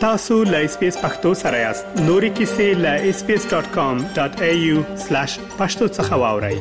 tasu.lspacepakhtosarayast nori kisi.lspace.com.au/pakhtosakhawauri.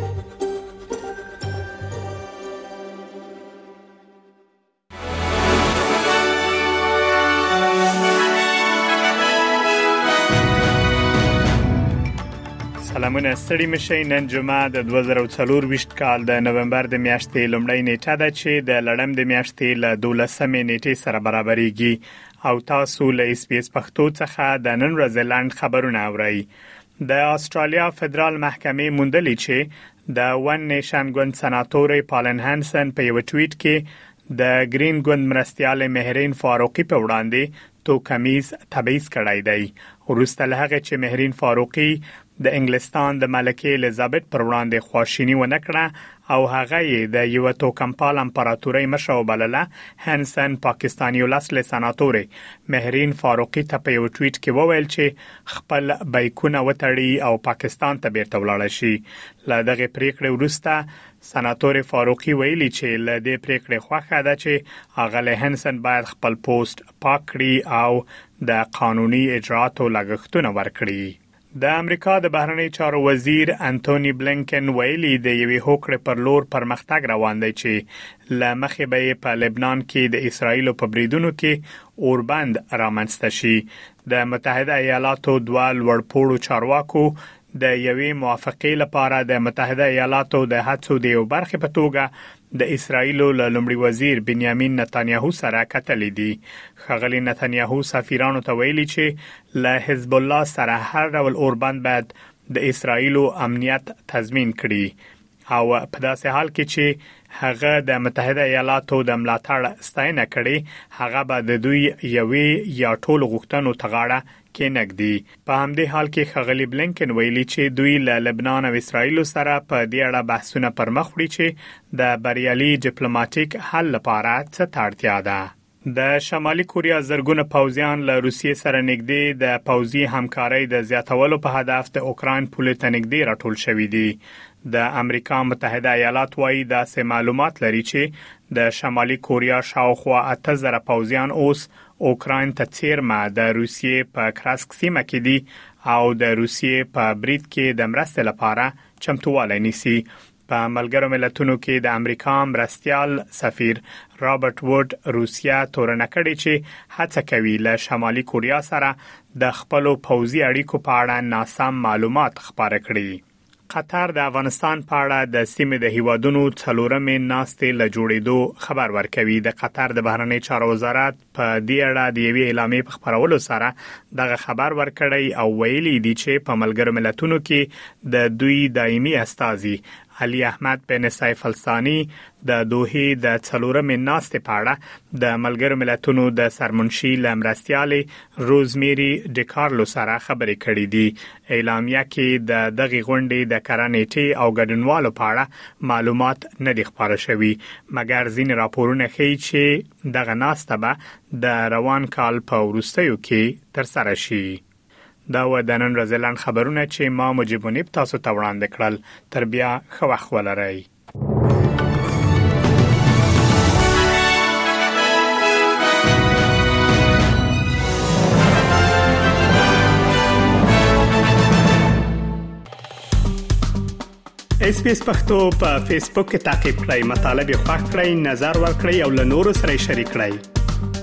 سلامونه ستړي مشي نن جمعه د 2024 کال د نومبر د میاشتې لومړۍ نیټه ده چې د لړم د میاشتې ل 12مې نیټې سره برابرېږي او تاسو له اس پی اس پښتو څخه د نن ورځې لاند خبرونه اورئ. د استرالیا فدرال محکمې موندلې چې د ون نیشن ګوند سناتور پالن هانسن په یو ټویټ کې د گرین ګوند مرستيال مهرین فاروقي په وړاندې تو کمیز تبعیض کړی دی. وروسته له هغه چې مهرین فاروقي د انګلستان د ملکه الیزابت پر وړاندې خواشینی ونه کړه او هغه د یو توکمپال امپراتورۍ مشر وبلله، هانسن پاکستاني ولسل سناتور مهرین فاروقي ته په یو ټویټ کې وویل چې خپل بیکونه وتړي او پاکستان ته بیرته ولاړ شي. له دغه پریکړې وروسته سناتور فاروقي ویلي چې له دې پریکړې خوښه ده چې اغله هانسن باید خپل پوسټ پاک کړي او د قانوني اجراتو لګښتونه ورکړي. د امریکا د بهرنی چارو وزیر انټونی بلینکن ویلي د یوې هوکړې پر لور پرمختګ روان دی چې لمخې به په لبنان کې د اسرایل په بریدونو کې اوربند رامنځته شي. د متحده ایالاتو دوه لوړپوړو چارواکو د یوې موافقې لپاره د متحده ایالاتو د هڅو د یو برخه په توګه د اسرایل له لومړي وزیر بنیامین نتانیاهو سره کتلې دي. ښاغلي نتانیاهو سفیرانو ته ویلي چې له حزب الله سره هر ډول اوربند باید د اسرایل امنیت تضمین کړي او په داسې حال کې چې هغه د متحده ایالاتو د ملاتړ ستاینه کړي، هغه به د دوی یوې یا ټول غوښتنو تغاړه کې نګدي. په همدې حال کې ښاغلي بلینکن ویلي چې دوی له لبنان او اسرایل سره په دې اړه بحثونه پر مخ وړي چې د بریالي ډیپلوماټیک حل لپاره څه اړتیا ده. د شمالي کوریا زرګونه پوځیان له روسیې سره نږدې د پوځي همکارۍ د زیاتولو په هدف د اوکراین پولې ته نږدې راټول شوي دي. د امریکا متحده ایالات وايي داسې معلومات لري چې د شمالي کوریا شاوخوا 8000 پوځیان اوس اوکراین ته چیرمه د روسیې په کراسک سیمه کې دي او د روسیې په برید کې د مرستې لپاره چمتووالی نیسي. په ملګرو ملتونو کې د امریکا مرستيال سفیر رابرټ ووډ روسیا تورنه کړې چې هڅه کوي له شمالي کوریا سره د خپل پوځي اړیکو په اړه ناسم معلومات خپاره کړي. قطر د افغانستان په اړه د سیمې د هیوادونو څلورمې ناستې له جوړېدو خبر ورکوي. د قطر د بهرنی چارو وزارت په دې اړه د یوې اعلامیې په خبرولو سره دغه خبر ورکړی او ویلي دی چې په ملګرو ملتونو کې د دوی دایمي استازي علي احمد بن سیف الثانی د دوحې د څلورمې ناستې په اړه د ملګرو ملتونو د سرمنشي لمرستيالي روزمیری ډیکارلو سره خبرې کړې دي. اعلامیه کې د دغه غونډې د کرانېټي او ګډونوالو په اړه معلومات نه دي خبره شوي، مګر ځینې راپورونه ښیي چې دغه ناسته به د روان کال په وروستیو کې ترسره شي. دا و د نن ورځې لاند خبرونه چې ما مجيبونی تاسو ته وړاندې کړل. تر بیا ښه وخت ولرئ. اس پی اس پښتو په فیسبوک کې تعقیب کړئ، مطلب یې خوښ کړئ، نظر ور کړئ او له نورو سره شریک کړئ.